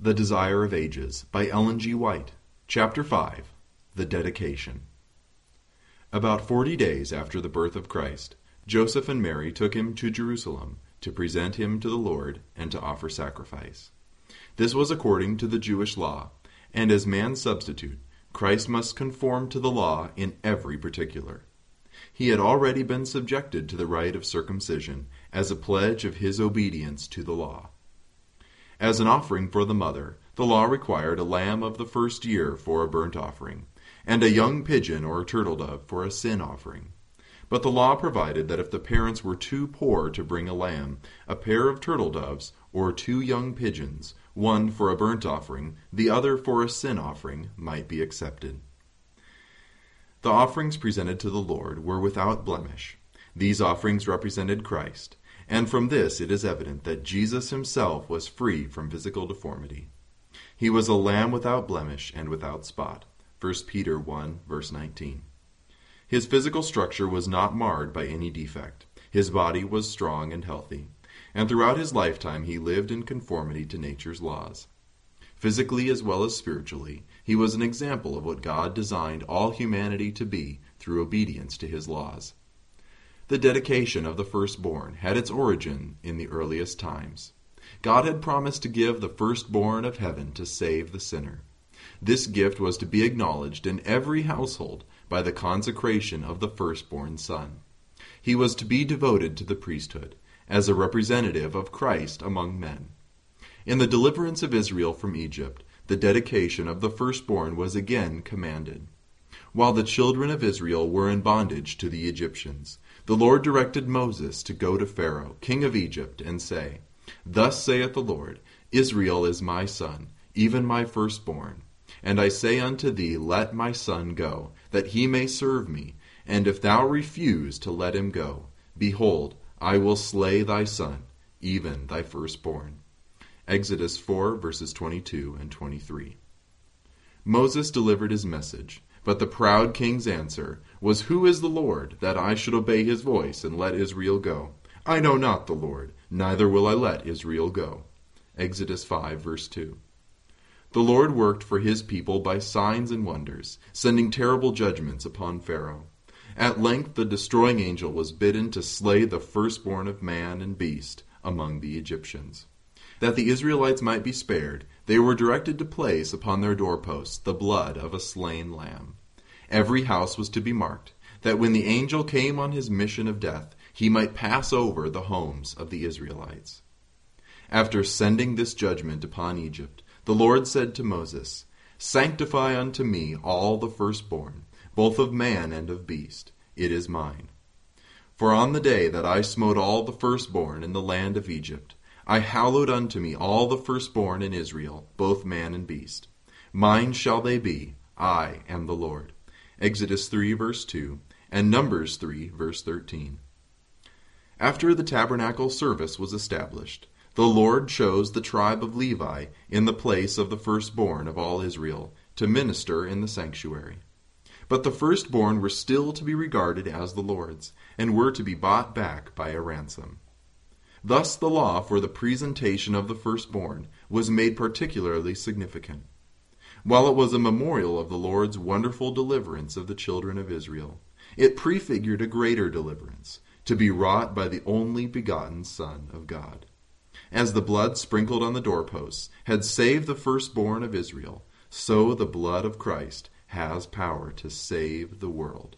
The Desire of Ages by Ellen G. White. Chapter 5. The Dedication. About 40 days after the birth of Christ, Joseph and Mary took him to Jerusalem to present him to the Lord and to offer sacrifice. This was according to the Jewish law, and as man's substitute, Christ must conform to the law in every particular. He had already been subjected to the rite of circumcision as a pledge of his obedience to the law. As an offering for the mother, the law required a lamb of the first year for a burnt offering, and a young pigeon or turtle dove for a sin offering. But the law provided that if the parents were too poor to bring a lamb, a pair of turtle doves, or 2 young pigeons, one for a burnt offering, the other for a sin offering, might be accepted. The offerings presented to the Lord were without blemish. These offerings represented Christ, and from this it is evident that Jesus himself was free from physical deformity. He was a lamb without blemish and without spot. 1 Peter 1, verse 19. His physical structure was not marred by any defect. His body was strong and healthy, and throughout his lifetime he lived in conformity to nature's laws. Physically as well as spiritually, he was an example of what God designed all humanity to be through obedience to his laws. The dedication of the firstborn had its origin in the earliest times. God had promised to give the firstborn of heaven to save the sinner. This gift was to be acknowledged in every household by the consecration of the firstborn son. He was to be devoted to the priesthood, as a representative of Christ among men. In the deliverance of Israel from Egypt, the dedication of the firstborn was again commanded. While the children of Israel were in bondage to the Egyptians, the Lord directed Moses to go to Pharaoh, king of Egypt, and say, "Thus saith the Lord, Israel is my son, even my firstborn. And I say unto thee, let my son go, that he may serve me. And if thou refuse to let him go, behold, I will slay thy son, even thy firstborn." Exodus 4, verses 22 and 23. Moses delivered his message, but the proud king's answer was, "Who is the Lord, that I should obey his voice and let Israel go? I know not the Lord, neither will I let Israel go." Exodus 5, verse 2. The Lord worked for his people by signs and wonders, sending terrible judgments upon Pharaoh. At length the destroying angel was bidden to slay the firstborn of man and beast among the Egyptians. That the Israelites might be spared, they were directed to place upon their doorposts the blood of a slain lamb. Every house was to be marked, that when the angel came on his mission of death, he might pass over the homes of the Israelites. After sending this judgment upon Egypt, the Lord said to Moses, "Sanctify unto me all the firstborn, both of man and of beast. It is mine. For on the day that I smote all the firstborn in the land of Egypt, I hallowed unto me all the firstborn in Israel, both man and beast. Mine shall they be, I am the Lord." Exodus 3, verse 2, and Numbers 3, verse 13. After the tabernacle service was established, the Lord chose the tribe of Levi in the place of the firstborn of all Israel to minister in the sanctuary. But the firstborn were still to be regarded as the Lord's, and were to be bought back by a ransom. Thus the law for the presentation of the firstborn was made particularly significant. While it was a memorial of the Lord's wonderful deliverance of the children of Israel, it prefigured a greater deliverance, to be wrought by the only begotten Son of God. As the blood sprinkled on the doorposts had saved the firstborn of Israel, so the blood of Christ has power to save the world.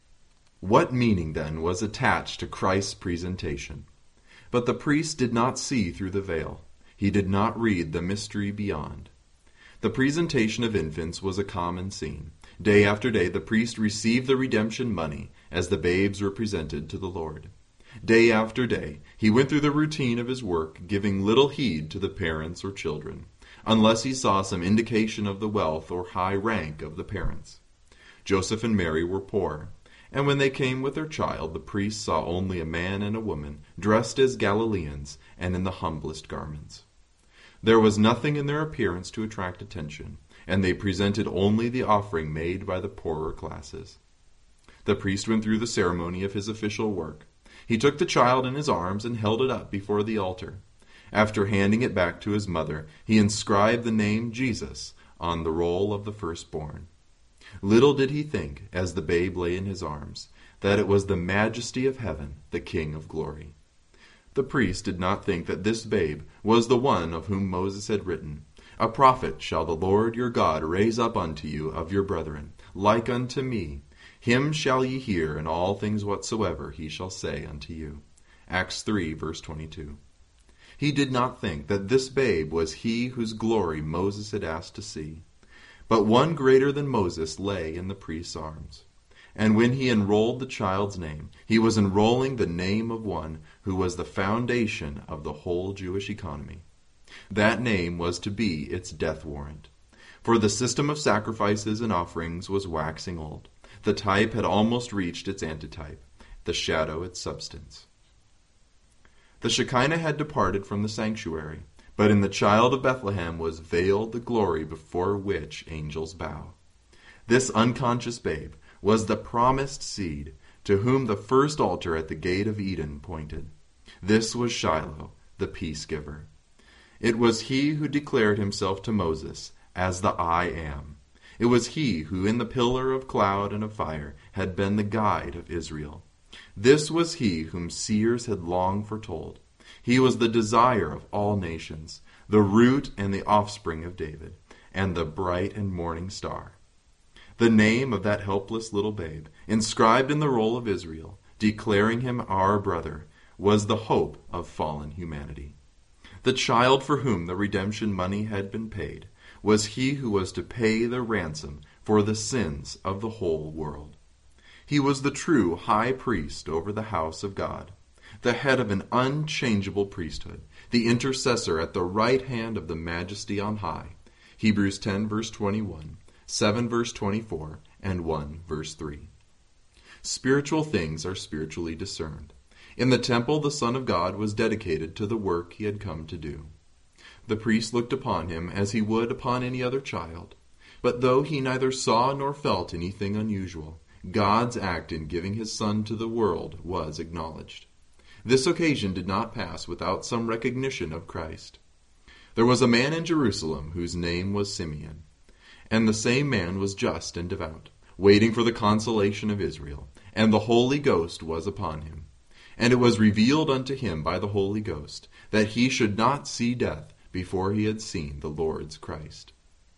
What meaning, then, was attached to Christ's presentation? But the priest did not see through the veil. He did not read the mystery beyond. The presentation of infants was a common scene. Day after day the priest received the redemption money as the babes were presented to the Lord. Day after day he went through the routine of his work, giving little heed to the parents or children, unless he saw some indication of the wealth or high rank of the parents. Joseph and Mary were poor, and when they came with their child, the priest saw only a man and a woman, dressed as Galileans and in the humblest garments. There was nothing in their appearance to attract attention, and they presented only the offering made by the poorer classes. The priest went through the ceremony of his official work. He took the child in his arms and held it up before the altar. After handing it back to his mother, he inscribed the name Jesus on the roll of the firstborn. Little did he think, as the babe lay in his arms, that it was the majesty of heaven, the King of glory. The priest did not think that this babe was the one of whom Moses had written, "A prophet shall the Lord your God raise up unto you of your brethren, like unto me. Him shall ye hear in all things whatsoever he shall say unto you." Acts 3, verse 22. He did not think that this babe was he whose glory Moses had asked to see. But one greater than Moses lay in the priest's arms. And when he enrolled the child's name, he was enrolling the name of one who was the foundation of the whole Jewish economy. That name was to be its death warrant. For the system of sacrifices and offerings was waxing old. The type had almost reached its antitype, the shadow its substance. The Shekinah had departed from the sanctuary, but in the child of Bethlehem was veiled the glory before which angels bow. This unconscious babe was the promised seed to whom the first altar at the gate of Eden pointed. This was Shiloh, the peace giver. It was he who declared himself to Moses as the I Am. It was he who in the pillar of cloud and of fire had been the guide of Israel. This was he whom seers had long foretold. He was the desire of all nations, the root and the offspring of David, and the bright and morning star. The name of that helpless little babe, inscribed in the roll of Israel, declaring him our brother, was the hope of fallen humanity. The child for whom the redemption money had been paid was he who was to pay the ransom for the sins of the whole world. He was the true high priest over the house of God, the head of an unchangeable priesthood, the intercessor at the right hand of the majesty on high. Hebrews 10, verse 21. 7 verse 24, and 1 verse 3. Spiritual things are spiritually discerned. In the temple the Son of God was dedicated to the work he had come to do. The priest looked upon him as he would upon any other child. But though he neither saw nor felt anything unusual, God's act in giving his Son to the world was acknowledged. This occasion did not pass without some recognition of Christ. There was a man in Jerusalem whose name was Simeon. And the same man was just and devout, waiting for the consolation of Israel, and the Holy Ghost was upon him. And it was revealed unto him by the Holy Ghost that he should not see death before he had seen the Lord's Christ.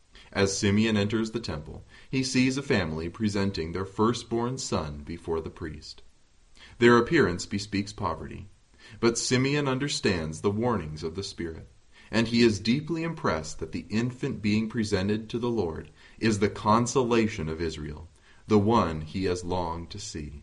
As Simeon enters the temple, he sees a family presenting their firstborn son before the priest. Their appearance bespeaks poverty, but Simeon understands the warnings of the Spirit. And he is deeply impressed that the infant being presented to the Lord is the consolation of Israel, the one he has longed to see.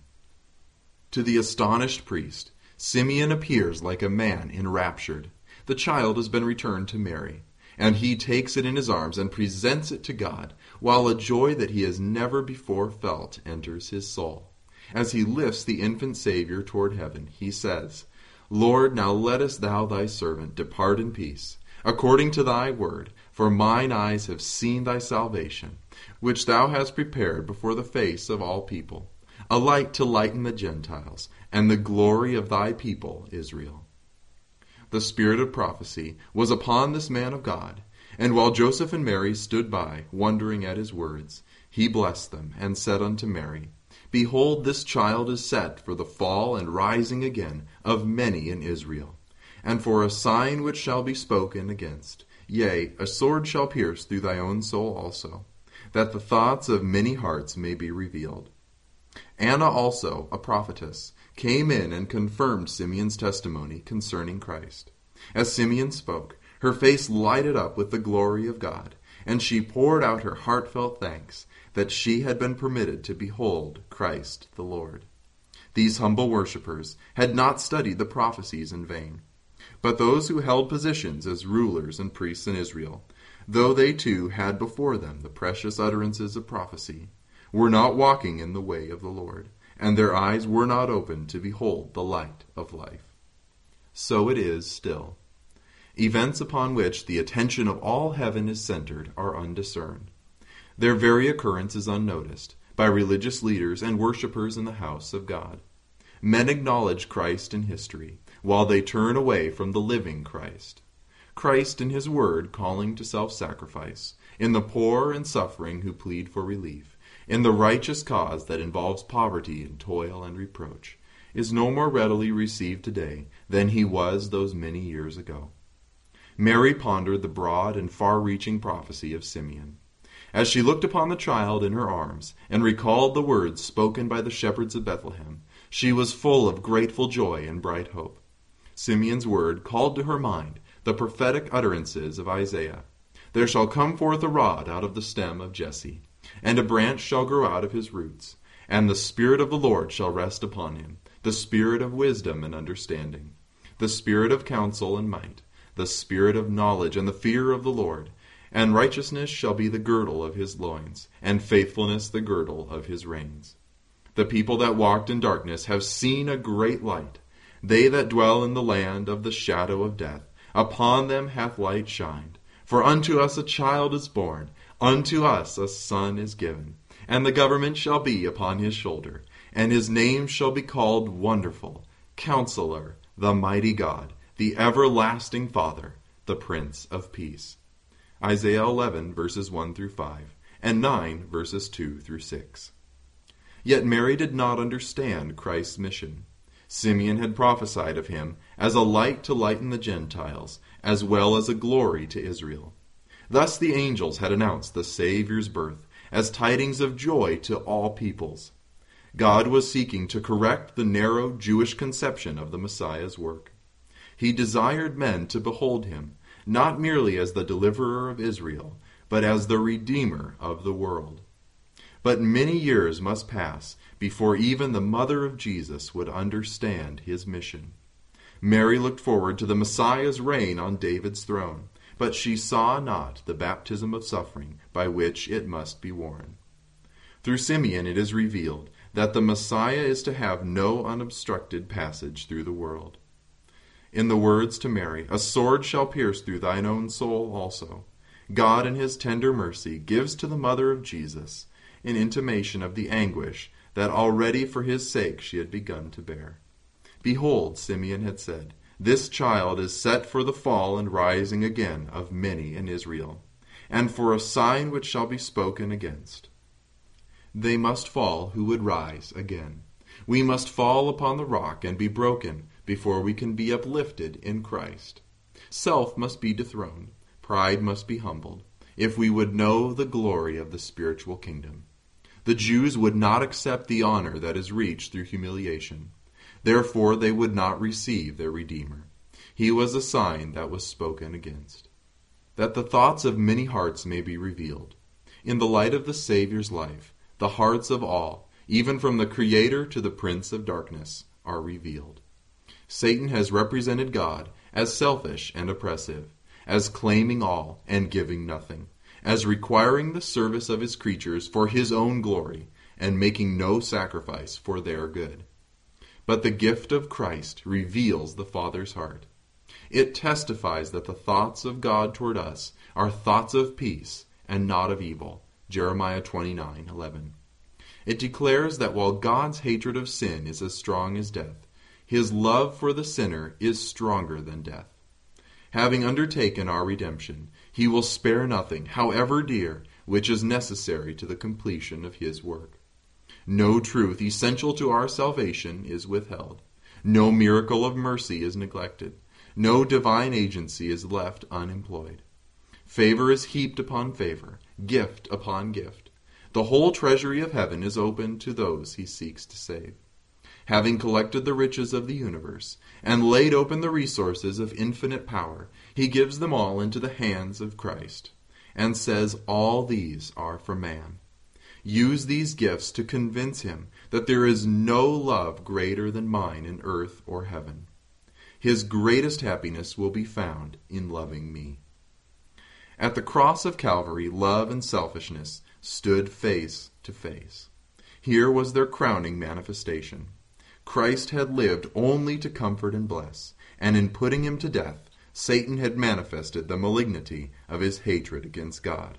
To the astonished priest, Simeon appears like a man enraptured. The child has been returned to Mary, and he takes it in his arms and presents it to God, while a joy that he has never before felt enters his soul. As he lifts the infant Savior toward heaven, he says, "Lord, now lettest thou thy servant depart in peace, according to thy word, for mine eyes have seen thy salvation, which thou hast prepared before the face of all people, a light to lighten the Gentiles, and the glory of thy people Israel." The spirit of prophecy was upon this man of God, and while Joseph and Mary stood by, wondering at his words, he blessed them, and said unto Mary, "Behold, this child is set for the fall and rising again of many in Israel, and for a sign which shall be spoken against. Yea, a sword shall pierce through thy own soul also, that the thoughts of many hearts may be revealed." Anna also, a prophetess, came in and confirmed Simeon's testimony concerning Christ. As Simeon spoke, her face lighted up with the glory of God, and she poured out her heartfelt thanks that she had been permitted to behold Christ the Lord. These humble worshippers had not studied the prophecies in vain. But those who held positions as rulers and priests in Israel, though they too had before them the precious utterances of prophecy, were not walking in the way of the Lord, and their eyes were not opened to behold the light of life. So it is still. Events upon which the attention of all heaven is centered are undiscerned. Their very occurrence is unnoticed by religious leaders and worshippers in the house of God. Men acknowledge Christ in history, while they turn away from the living Christ. Christ in his word calling to self-sacrifice, in the poor and suffering who plead for relief, in the righteous cause that involves poverty and toil and reproach, is no more readily received today than he was those many years ago. Mary pondered the broad and far-reaching prophecy of Simeon. As she looked upon the child in her arms and recalled the words spoken by the shepherds of Bethlehem, she was full of grateful joy and bright hope. Simeon's word called to her mind the prophetic utterances of Isaiah. There shall come forth a rod out of the stem of Jesse, and a branch shall grow out of his roots, and the Spirit of the Lord shall rest upon him, the Spirit of wisdom and understanding, the Spirit of counsel and might, the Spirit of knowledge and the fear of the Lord. And righteousness shall be the girdle of his loins, and faithfulness the girdle of his reins. The people that walked in darkness have seen a great light. They that dwell in the land of the shadow of death, upon them hath light shined. For unto us a child is born, unto us a son is given, and the government shall be upon his shoulder, and his name shall be called Wonderful, Counselor, the Mighty God, the Everlasting Father, the Prince of Peace. Isaiah 11, verses 1 through 5, and 9, verses 2 through 6. Yet Mary did not understand Christ's mission. Simeon had prophesied of him as a light to lighten the Gentiles, as well as a glory to Israel. Thus the angels had announced the Savior's birth as tidings of joy to all peoples. God was seeking to correct the narrow Jewish conception of the Messiah's work. He desired men to behold him, not merely as the deliverer of Israel, but as the Redeemer of the world. But many years must pass before even the mother of Jesus would understand his mission. Mary looked forward to the Messiah's reign on David's throne, but she saw not the baptism of suffering by which it must be worn. Through Simeon it is revealed that the Messiah is to have no unobstructed passage through the world. In the words to Mary, a sword shall pierce through thine own soul also. God in his tender mercy gives to the mother of Jesus an intimation of the anguish that already for his sake she had begun to bear. Behold, Simeon had said, this child is set for the fall and rising again of many in Israel, and for a sign which shall be spoken against. They must fall who would rise again. We must fall upon the rock and be broken before we can be uplifted in Christ. Self must be dethroned, pride must be humbled, if we would know the glory of the spiritual kingdom. The Jews would not accept the honor that is reached through humiliation. Therefore they would not receive their Redeemer. He was a sign that was spoken against. That the thoughts of many hearts may be revealed. In the light of the Savior's life, the hearts of all, even from the Creator to the Prince of Darkness, are revealed. Satan has represented God as selfish and oppressive, as claiming all and giving nothing, as requiring the service of his creatures for his own glory and making no sacrifice for their good. But the gift of Christ reveals the Father's heart. It testifies that the thoughts of God toward us are thoughts of peace and not of evil. Jeremiah 29:11. It declares that while God's hatred of sin is as strong as death, his love for the sinner is stronger than death. Having undertaken our redemption, he will spare nothing, however dear, which is necessary to the completion of his work. No truth essential to our salvation is withheld. No miracle of mercy is neglected. No divine agency is left unemployed. Favor is heaped upon favor, gift upon gift. The whole treasury of heaven is open to those he seeks to save. Having collected the riches of the universe, and laid open the resources of infinite power, he gives them all into the hands of Christ, and says all these are for man. Use these gifts to convince him that there is no love greater than mine in earth or heaven. His greatest happiness will be found in loving me. At the cross of Calvary, love and selfishness stood face to face. Here was their crowning manifestation. Christ had lived only to comfort and bless, and in putting him to death, Satan had manifested the malignity of his hatred against God.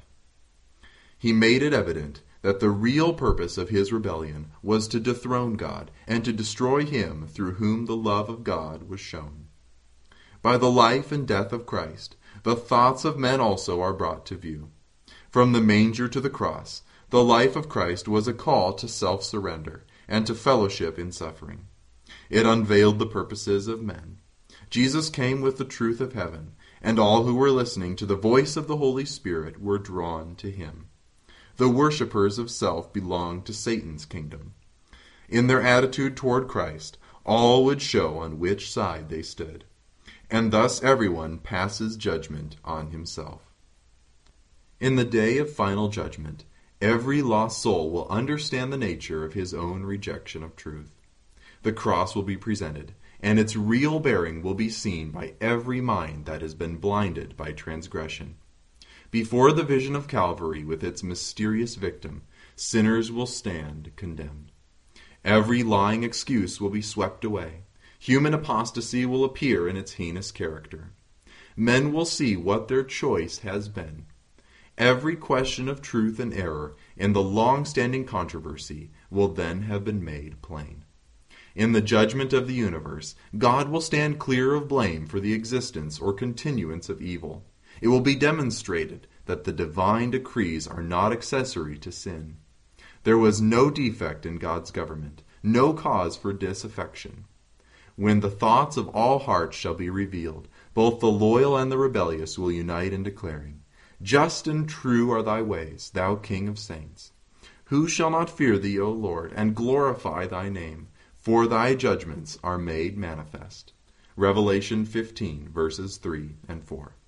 He made it evident that the real purpose of his rebellion was to dethrone God and to destroy him through whom the love of God was shown. By the life and death of Christ, The thoughts of men also are brought to view. From the manger to the cross, the life of Christ was a call to self-surrender and to fellowship in suffering. It unveiled the purposes of men. Jesus came with the truth of heaven, and all who were listening to the voice of the Holy Spirit were drawn to him. The worshippers of self belonged to Satan's kingdom. In their attitude toward Christ, all would show on which side they stood. And thus everyone passes judgment on himself. In the day of final judgment, every lost soul will understand the nature of his own rejection of truth. The cross will be presented, and its real bearing will be seen by every mind that has been blinded by transgression. Before the vision of Calvary with its mysterious victim, sinners will stand condemned. Every lying excuse will be swept away. Human apostasy will appear in its heinous character. Men will see what their choice has been. Every question of truth and error in the long-standing controversy will then have been made plain. In the judgment of the universe, God will stand clear of blame for the existence or continuance of evil. It will be demonstrated that the divine decrees are not accessory to sin. There was no defect in God's government, no cause for disaffection. When the thoughts of all hearts shall be revealed, both the loyal and the rebellious will unite in declaring, "Just and true are thy ways, thou King of saints. Who shall not fear thee, O Lord, and glorify thy name? For thy judgments are made manifest." Revelation 15, verses 3 and 4.